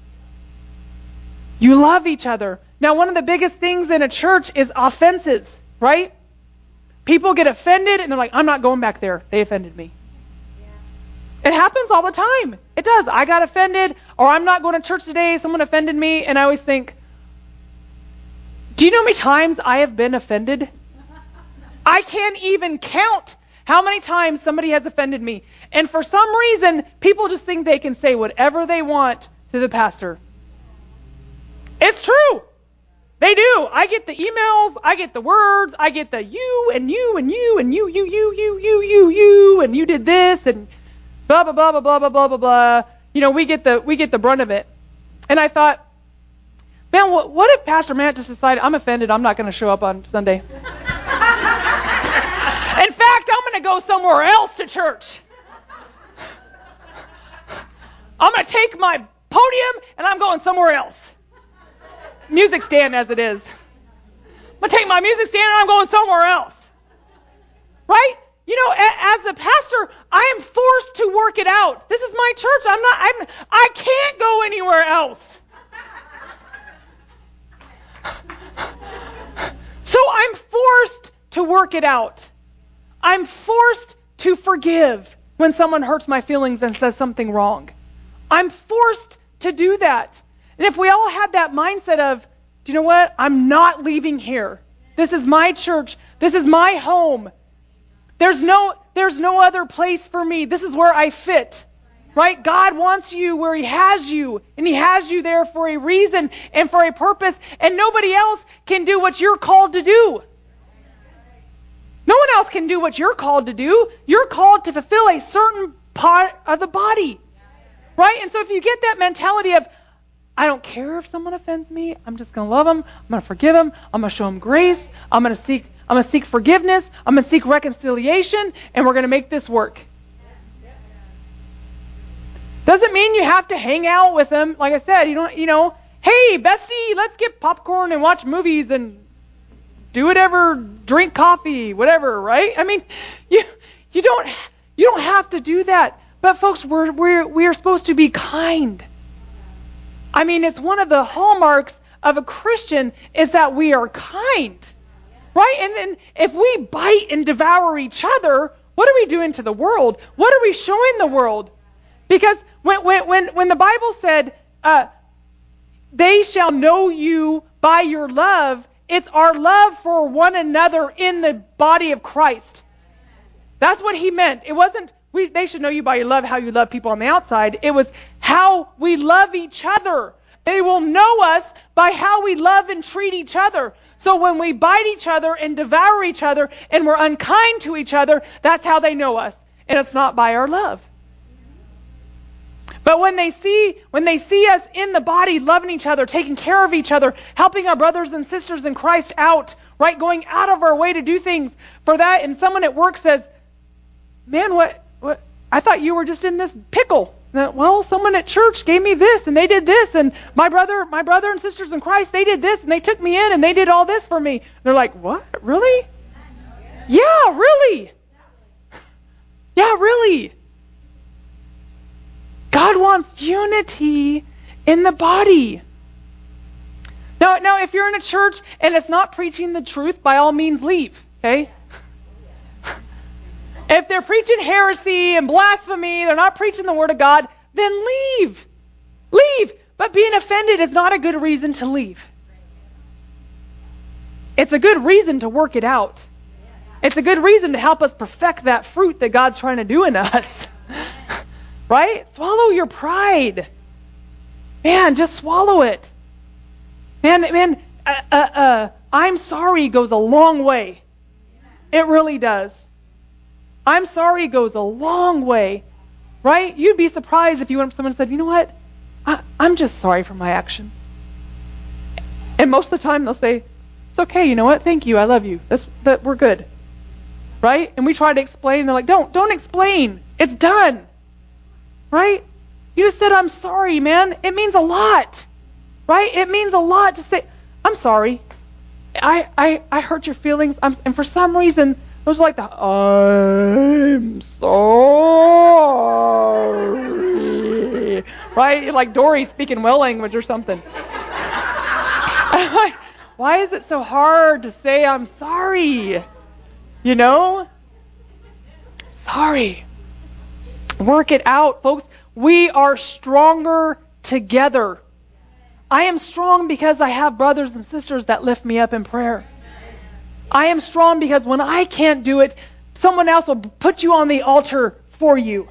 You love each other. Now, one of the biggest things in a church is offenses, right? People get offended and they're like, I'm not going back there. They offended me. Yeah. It happens all the time. It does. I got offended, or I'm not going to church today. Someone offended me. And I always think, do you know how many times I have been offended? I can't even count how many times somebody has offended me. And for some reason, people just think they can say whatever they want to the pastor. It's true. They do. I get the emails, I get the words, I get the you and you and you and you, you, you, you, you, you, you, and you did this and blah, blah, blah, blah, blah, blah, blah, blah, blah. You know, we get the, we get the brunt of it. And I thought, man, what, what if Pastor Matt just decided, I'm offended, I'm not going to show up on Sunday. In fact, I'm going to go somewhere else to church. I'm going to take my podium and I'm going somewhere else. Music stand as it is. I'm going to take my music stand and I'm going somewhere else. Right? You know, a, as a pastor, I am forced to work it out. This is my church. I'm not, I'm, I can't go anywhere else. So I'm forced to work it out. I'm forced to forgive when someone hurts my feelings and says something wrong. I'm forced to do that. And if we all had that mindset of, do you know what? I'm not leaving here. This is my church. This is my home. There's no, there's no other place for me. This is where I fit. Right? God wants you where He has you. And He has you there for a reason and for a purpose. And nobody else can do what you're called to do. No one else can do what you're called to do. You're called to fulfill a certain part of the body. Right? And so if you get that mentality of, I don't care if someone offends me, I'm just going to love them, I'm going to forgive them, I'm going to show them grace, I'm going to seek I'm going to seek forgiveness, I'm going to seek reconciliation, and we're going to make this work. Doesn't mean you have to hang out with them. Like I said, you don't, you know, hey, bestie, let's get popcorn and watch movies and do whatever, drink coffee, whatever, right? I mean, you you don't you don't have to do that. But folks, we're we're we are supposed to be kind. I mean, it's one of the hallmarks of a Christian is that we are kind. Right? And then if we bite and devour each other, what are we doing to the world? What are we showing the world? Because when when when, when the Bible said, uh, they shall know you by your love, it's our love for one another in the body of Christ. That's what He meant. It wasn't, we, they should know you by your love, how you love people on the outside. It was how we love each other. They will know us by how we love and treat each other. So when we bite each other and devour each other and we're unkind to each other, that's how they know us. And it's not by our love. But when they see when they see us in the body, loving each other, taking care of each other, helping our brothers and sisters in Christ out, right, going out of our way to do things for that, and someone at work says, man, what, what I thought you were just in this pickle. Well, someone at church gave me this, and they did this, and my brother, my brother and sisters in Christ, they did this, and they took me in, and they did all this for me. They're like, what? Really? Yeah, really? Yeah, really? God wants unity in the body. Now, now, if you're in a church and it's not preaching the truth, by all means leave, okay? If they're preaching heresy and blasphemy, they're not preaching the Word of God, then leave. Leave. But being offended is not a good reason to leave. It's a good reason to work it out. It's a good reason to help us perfect that fruit that God's trying to do in us. Right? Swallow your pride. Man, just swallow it. Man, man, uh, uh, uh, I'm sorry goes a long way. It really does. I'm sorry goes a long way. Right? You'd be surprised if you went up to someone and said, you know what? I, I'm just sorry for my actions. And most of the time they'll say, it's okay, you know what? Thank you, I love you. That's that we're good. Right? And we try to explain, and they're like, don't, don't explain. It's done. Right? You just said, I'm sorry, man. It means a lot. Right? It means a lot to say, I'm sorry. I I, I hurt your feelings. I'm, and for some reason, those are like the, I'm sorry. Right? You're like Dory speaking well language or something. Why is it so hard to say I'm sorry? You know? Sorry. Work it out, folks. We are stronger together. I am strong because I have brothers and sisters that lift me up in prayer. I am strong because when I can't do it, someone else will put you on the altar for you.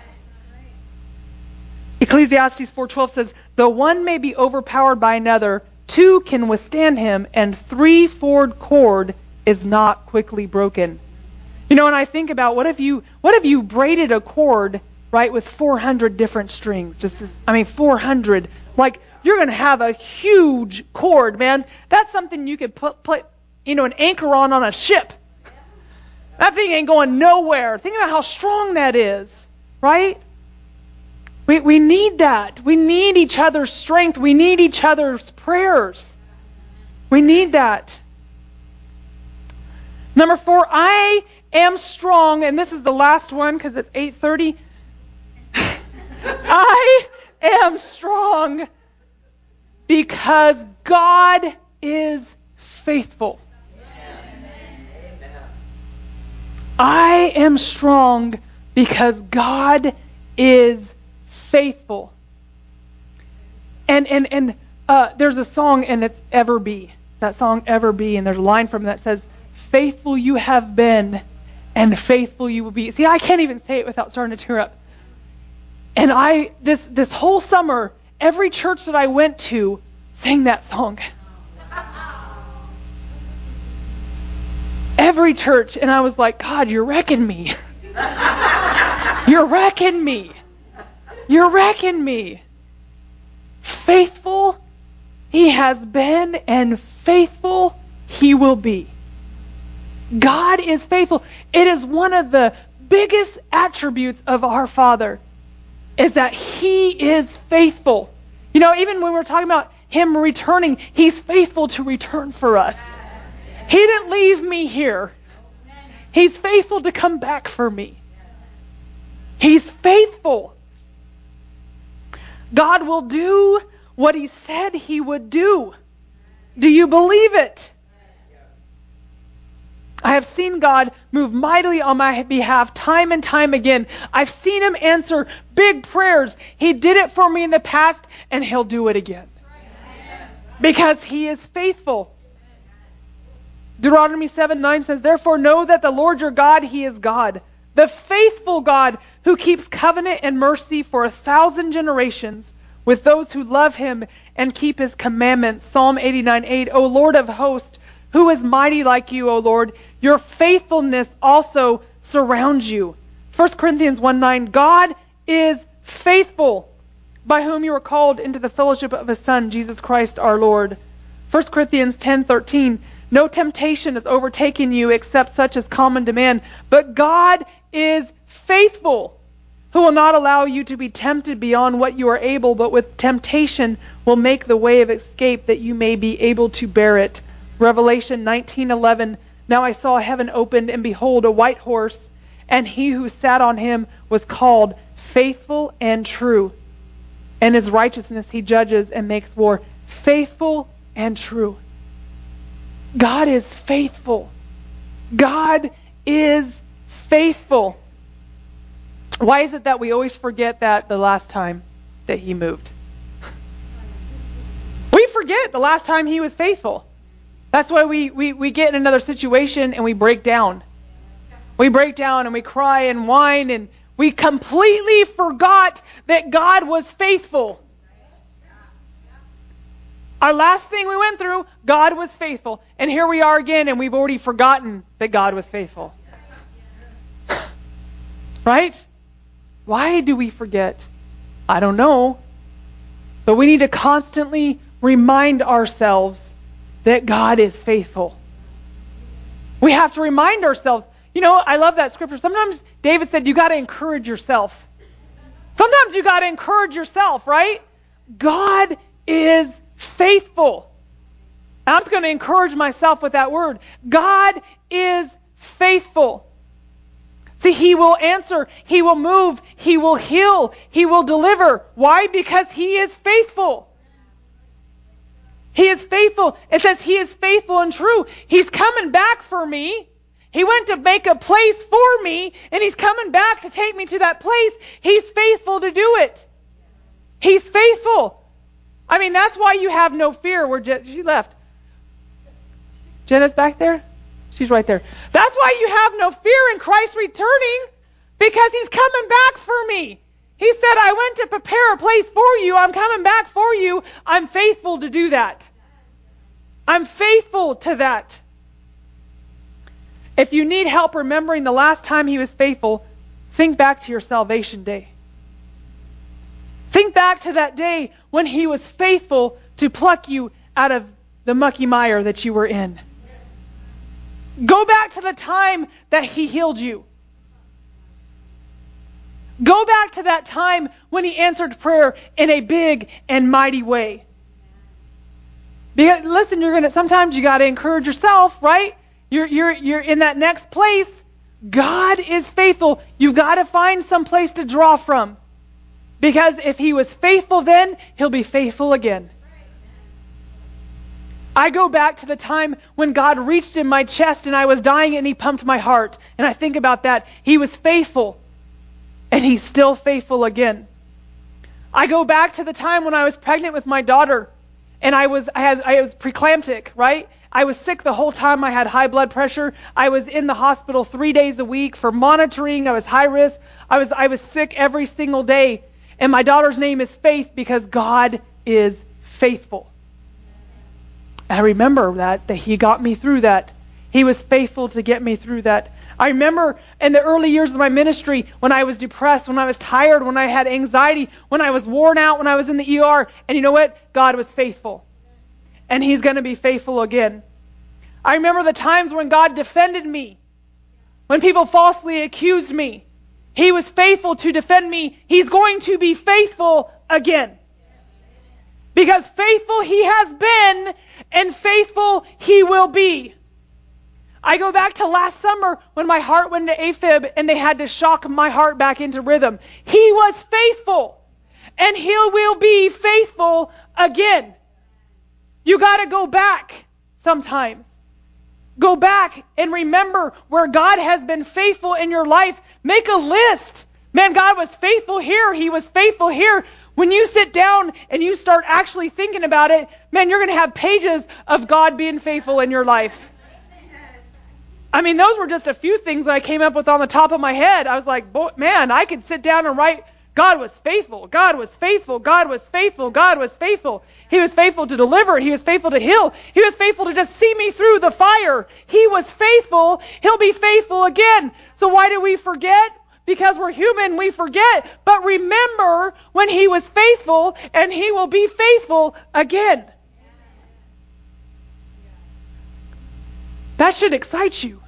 Ecclesiastes four twelve says, though one may be overpowered by another, two can withstand him, and three-fold cord is not quickly broken. You know, when I think about what if you what if you braided a cord, right, with four hundred different strings? Just as, I mean, four hundred. Like, you're going to have a huge cord, man. That's something you could put, put, you know, an anchor on on a ship. That thing ain't going nowhere. Think about how strong that is, right? We we need that. We need each other's strength. We need each other's prayers. We need that. Number four, I am strong, and this is the last one because it's eight thirty. I am strong because God is faithful. I am strong because God is faithful. And and and uh, there's a song, and it's Ever Be. That song, Ever Be, and there's a line from it that says, faithful you have been, and faithful you will be. See, I can't even say it without starting to tear up. And I, this this whole summer, every church that I went to sang that song. Every church, and I was like, God, you're wrecking me. You're wrecking me. You're wrecking me. Faithful He has been, and faithful He will be. God is faithful. It is one of the biggest attributes of our Father, is that He is faithful. You know, even when we're talking about Him returning, He's faithful to return for us. He didn't leave me here. He's faithful to come back for me. He's faithful. God will do what He said He would do. Do you believe it? I have seen God move mightily on my behalf time and time again. I've seen Him answer big prayers. He did it for me in the past, and He'll do it again. Because He is faithful. Deuteronomy seven nine says, therefore know that the Lord your God, He is God, the faithful God who keeps covenant and mercy for a thousand generations with those who love him and keep his commandments. Psalm eighty-nine eight, O Lord of hosts, who is mighty like you, O Lord? Your faithfulness also surrounds you. First Corinthians one nine, God is faithful, by whom you were called into the fellowship of his Son, Jesus Christ our Lord. First Corinthians ten thirteen, no temptation has overtaken you except such as common to man, but God is faithful, who will not allow you to be tempted beyond what you are able, but with temptation will make the way of escape that you may be able to bear it. Revelation nineteen eleven, now I saw heaven opened, and behold, a white horse, and he who sat on him was called Faithful and True. And his righteousness he judges and makes war. Faithful and true. God is faithful. God is faithful. Why is it that we always forget that the last time that he moved? We forget the last time he was faithful. That's why we, we, we get in another situation and we break down. We break down and we cry and whine, and we completely forgot that God was faithful. Our last thing we went through, God was faithful. And here we are again, and we've already forgotten that God was faithful. Right? Why do we forget? I don't know. But we need to constantly remind ourselves that God is faithful. We have to remind ourselves. You know, I love that scripture. Sometimes David said, you got to encourage yourself. Sometimes you got to encourage yourself, right? God is faithful. I'm just going to encourage myself with that word. God is faithful. See, he will answer, he will move, he will heal, he will deliver. Why? Because he is faithful. He is faithful. It says he is faithful and true. He's coming back for me. He went to make a place for me, and he's coming back to take me to that place. He's faithful to do it. He's faithful. I mean, that's why you have no fear. Where Je- she left. Jenna's back there? She's right there. That's why you have no fear in Christ returning, because he's coming back for me. He said, I went to prepare a place for you. I'm coming back for you. I'm faithful to do that. I'm faithful to that. If you need help remembering the last time he was faithful, think back to your salvation day. Think back to that day when he was faithful to pluck you out of the mucky mire that you were in. Go back to the time that he healed you. Go back to that time when he answered prayer in a big and mighty way. Because listen, you're gonna sometimes you gotta encourage yourself, right? You're you're you're in that next place. God is faithful. You've got to find some place to draw from. Because if he was faithful then, he'll be faithful again. I go back to the time when God reached in my chest and I was dying and he pumped my heart. And I think about that. He was faithful. And he's still faithful again. I go back to the time when I was pregnant with my daughter. And I was I had I was preeclamptic, right? I was sick the whole time. I had high blood pressure. I was in the hospital three days a week for monitoring. I was high risk. I was I was sick every single day. And my daughter's name is Faith because God is faithful. I remember that, that he got me through that. He was faithful to get me through that. I remember in the early years of my ministry when I was depressed, when I was tired, when I had anxiety, when I was worn out, when I was in the E R. And you know what? God was faithful. And he's going to be faithful again. I remember the times when God defended me. When people falsely accused me. He was faithful to defend me. He's going to be faithful again. Because faithful he has been, and faithful he will be. I go back to last summer when my heart went to AFib and they had to shock my heart back into rhythm. He was faithful, and he will be faithful again. You got to go back sometimes. Go back and remember where God has been faithful in your life. Make a list. Man, God was faithful here. He was faithful here. When you sit down and you start actually thinking about it, man, you're going to have pages of God being faithful in your life. I mean, those were just a few things that I came up with on the top of my head. I was like, man, I could sit down and write God was faithful. God was faithful. God was faithful. God was faithful. He was faithful to deliver. He was faithful to heal. He was faithful to just see me through the fire. He was faithful. He'll be faithful again. So why do we forget? Because we're human, we forget. But remember when He was faithful, and He will be faithful again. That should excite you.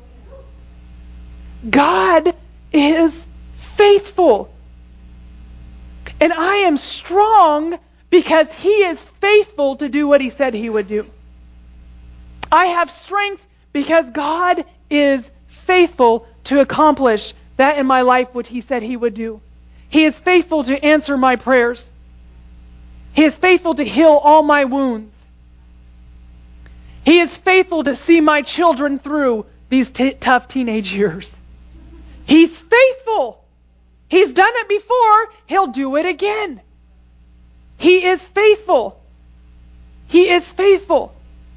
God is faithful. And I am strong because He is faithful to do what He said He would do. I have strength because God is faithful to accomplish that in my life which He said He would do. He is faithful to answer my prayers. He is faithful to heal all my wounds. He is faithful to see my children through these t- tough teenage years. He's faithful. He's done it before. He'll do it again. He is faithful. He is faithful.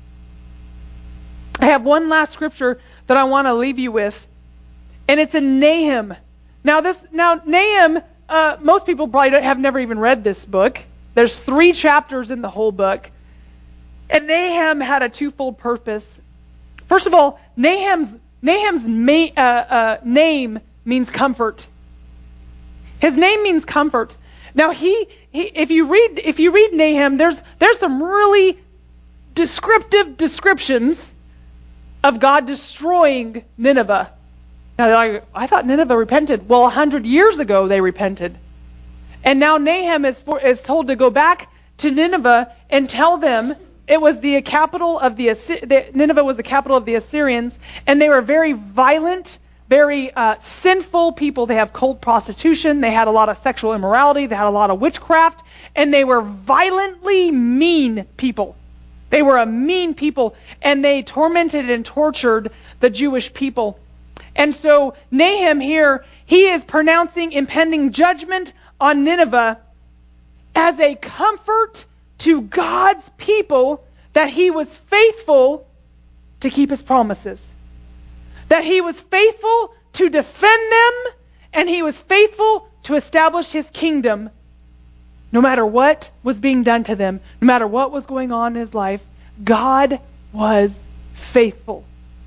I have one last scripture that I want to leave you with, and it's in Nahum. Now, this now Nahum. Uh, most people probably don't, have never even read this book. There's three chapters in the whole book, and Nahum had a twofold purpose. First of all, Nahum's Nahum's ma- uh, uh, name means comfort. His name means comfort. Now, he, he if you read if you read Nahum, there's there's some really descriptive descriptions of God destroying Nineveh. Now, I, I thought Nineveh repented. Well, a hundred years ago they repented, and now Nahum is for, is told to go back to Nineveh and tell them it was the capital of the, the Nineveh was the capital of the Assyrians, and they were very violent, very uh, sinful people. They have cult prostitution. They had a lot of sexual immorality. They had a lot of witchcraft, and they were violently mean people. They were a mean people, and they tormented and tortured the Jewish people. And so Nahum here, he is pronouncing impending judgment on Nineveh as a comfort to God's people that He was faithful to keep His promises. That He was faithful to defend them, and He was faithful to establish His kingdom no matter what was being done to them, no matter what was going on in His life. God was faithful.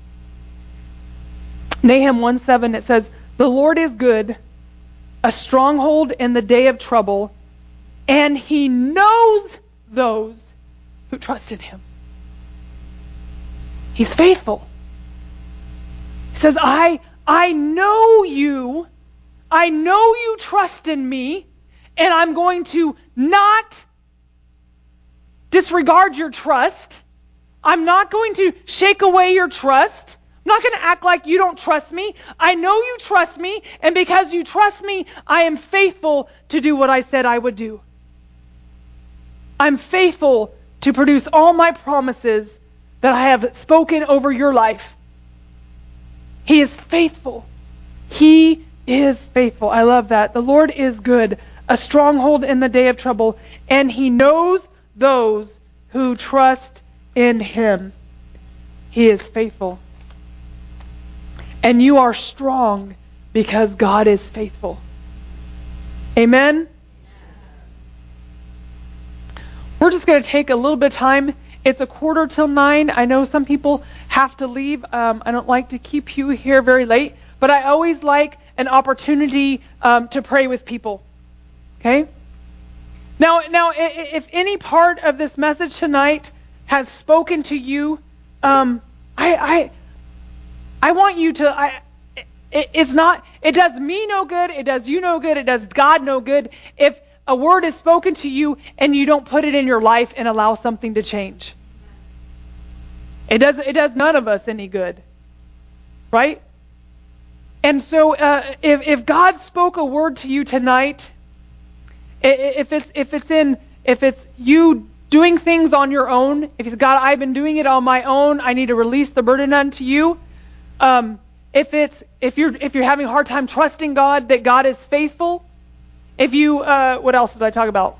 Nahum one seven, it says, "The Lord is good, a stronghold in the day of trouble, and He knows those who trust in Him." He's faithful. He says, I, I know you. I know you trust in me, and I'm going to not disregard your trust. I'm not going to shake away your trust. I'm not going to act like you don't trust me. I know you trust me, and because you trust me, I am faithful to do what I said I would do. I'm faithful to produce all my promises that I have spoken over your life. He is faithful. He is faithful. I love that. The Lord is good, a stronghold in the day of trouble, and He knows those who trust in Him. He is faithful. And you are strong because God is faithful. Amen? We're just going to take a little bit of time. It's a quarter till nine. I know some people have to leave. Um, I don't like to keep you here very late, but I always like an opportunity um, to pray with people. Okay? Now, now, if any part of this message tonight has spoken to you, um, I, I, I want you to. I, it, it's not. It does me no good. It does you no good. It does God no good if a word is spoken to you and you don't put it in your life and allow something to change. It does. It does none of us any good, right? And so, uh, if if God spoke a word to you tonight, if it's if it's in if it's you doing things on your own, if it's God, I've been doing it on my own, I need to release the burden unto you. Um, if it's if you're if you're having a hard time trusting God that God is faithful, if you uh, what else did I talk about?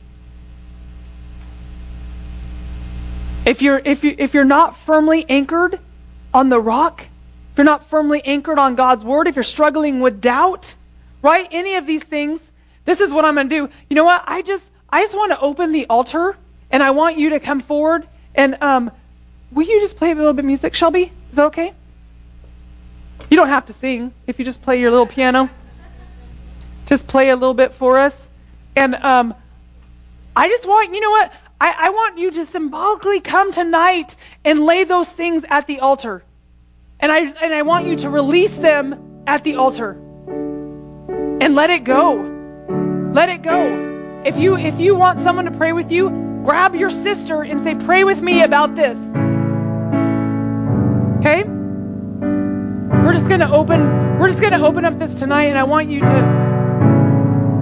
If you're if you if you're not firmly anchored on the rock, if you're not firmly anchored on God's word, if you're struggling with doubt, right? Any of these things, this is what I'm going to do. You know what? I just, I just want to open the altar, and I want you to come forward. And um, will you just play a little bit of music, Shelby? Is that okay? You don't have to sing if you just play your little piano. Just play a little bit for us. And um, I just want, you know what? I, I want you to symbolically come tonight and lay those things at the altar. And I and I want you to release them at the altar. And let it go. Let it go. If you if you want someone to pray with you, grab your sister and say, pray with me about this. Okay? We're just gonna open we're just gonna open up this tonight, and I want you to